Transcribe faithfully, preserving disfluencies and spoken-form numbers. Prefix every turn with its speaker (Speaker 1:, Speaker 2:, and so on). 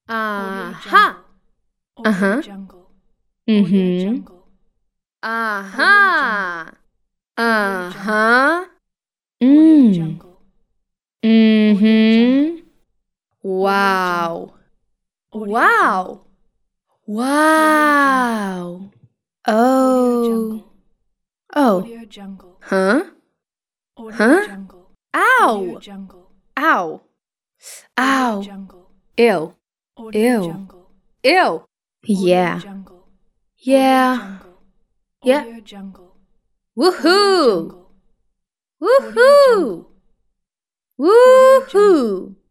Speaker 1: Uh-huh.
Speaker 2: Uh-huh.
Speaker 1: Mm-hmm.
Speaker 2: Uh-huh.
Speaker 1: Uh-huh.
Speaker 2: Mm.
Speaker 1: Mm-hmm.
Speaker 2: Wow.
Speaker 1: Wow.
Speaker 2: Wow. Oh. Oh. Huh? Huh? Ow. Ow. Ow. Ew. Ew. Ew. Yeah. Yeah. Yeah. Woohoo. Woohoo. Woohoo.